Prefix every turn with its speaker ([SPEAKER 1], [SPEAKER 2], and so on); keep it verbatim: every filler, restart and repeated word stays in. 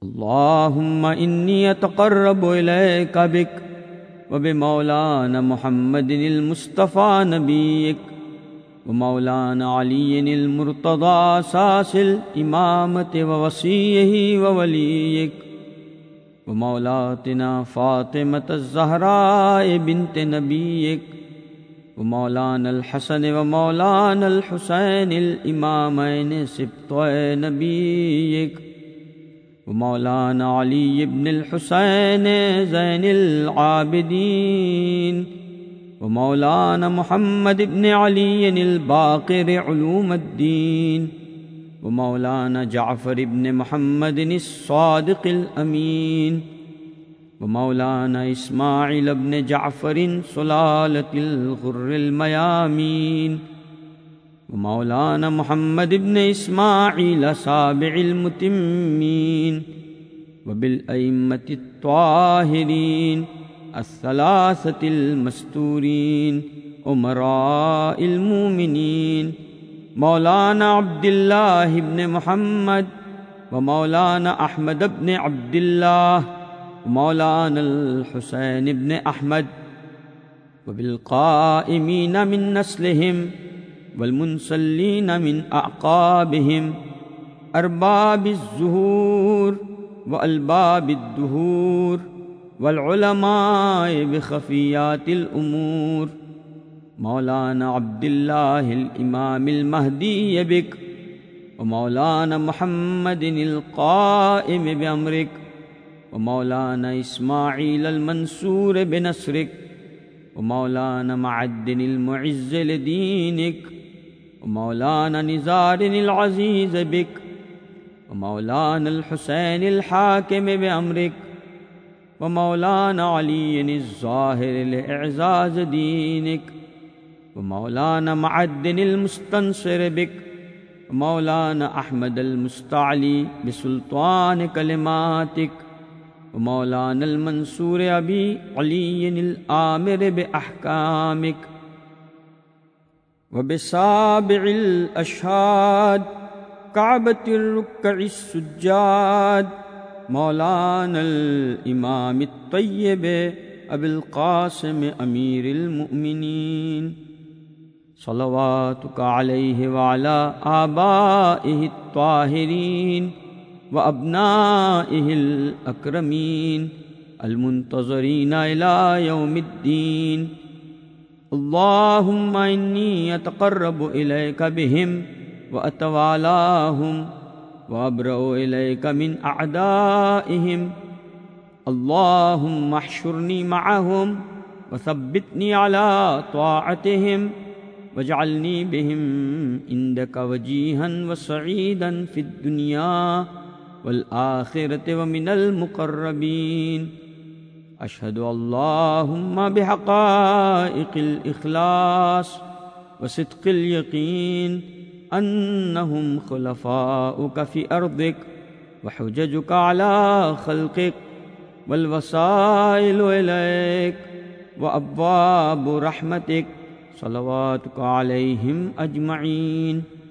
[SPEAKER 1] अल्लाहुम्मा इन्नी अतक़र्रबु इलैका बिक व बिमौलाना मुहम्मदिनिल मुस्तफ़ा नबीक व मौलाना अलीयिनिल मुर्तज़ा सासिल इमामति व वसीयही व वलीक व मौलातिना फ़ातिमतुज़ ज़हरा बिन्त नबीक व मौलानल हसन व मौलानल हुसैनिल इमामैन सिब्तै नबीक व मौलाना अली इब्नुल हुसैन ज़ैनुल आबिदीन व मौलाना मुहम्मद इब्न अलील बाक़िर उलूमुद्दीन व मौलाना जाफ़र इब्न मुहम्मदिन अस्सादिक़िल अमीन व मौलाना इस्माइल इब्न जाफ़रिन सुलालतिल गुर्रिल मयामीन व मौलाना मुहम्मद इब्न इस्माइल साबिइल मुतिम्मीन व बिल अइम्मतित त्वाहिरीन अस्सलासतिल मस्तूरीन उमराइल मुमिनीन मौलाना अब्दुल्लाह इब्न मुहम्मद व मौलाना अहमद इब्न अब्दुल्लाह मौलाना अल हुसैन इब्न अहमद व बिल क़ाइमीन मिन नस्लिहिम वल मुनसल्लीन मिन अक़ाबिहिम अरबाबिज़ ज़ुहूर व अलबाबिद दुहूर वल उलमाए बिख़फ़ियातिल उमूर मौलाना अब्दुल्लाहिल इमामिल महदी बिक व मौलाना मुहम्मदिनिल क़ाइम बिअम्रिक व मौलाना इस्माइल अल मंसूर बिनस्रिक व मौलाना मुअद्दिनिल मुइज़्ज़ लिदीनिक व मौलाना निज़ारिनिल अज़ीज़ बिक व मौलाना अल हुसैनिल हाकिम बिअम्रिक व मौलाना अलीनिज़ ज़ाहिरिल इअज़ाज़ दीनिक व मौलाना मुअद्दिनिल मुस्तंसिर बिक व मौलाना अहमद अल मुस्तअली बिसुल्तान कलिमातिक व मौलाना अल मंसूर अबी अलीनिल आमिर बिअहकामिक व बिसाबिइल अशहाद काबतिर रुक्कइस सुज्जाद मौलाना अल इमामित तय्यब अबुल क़ासिम अमीरुल मुमिनीन सल्लल्लाहु अलैहि व अला आबाइहि त्वाहिरीन व अब्नाइहिल अक्रमीन अल मुंतज़रीन इला यौमिद्दीन अल्लाहुम्मा इन्नी अतक़र्रबु इलैका बिहिम व अतवालाहुम व अब्रउ इलैका मिन अअदाइहिम अल्लाहुम्मा अहशुरनी मअहुम व सब्बितनी अला त्वाअतिहिम वजअलनी बिहिम इंदका वजीहन व सईदन फिद दुनिया वल आखिरति व मिनल मुक़र्रबीन अशहदु अल्लाहुम्मा बिहक़ाइक़िल इख़लास व सिद्क़िल यक़ीन अन्नहुम खुलफ़ाउका फ़ी अर्दिक व हुज्जजुका अला ख़ल्क़िक वल वसाइलु इलैक व अब्वाबु रहमतिक सल्लल्लाहु अलैहिम अजमईन।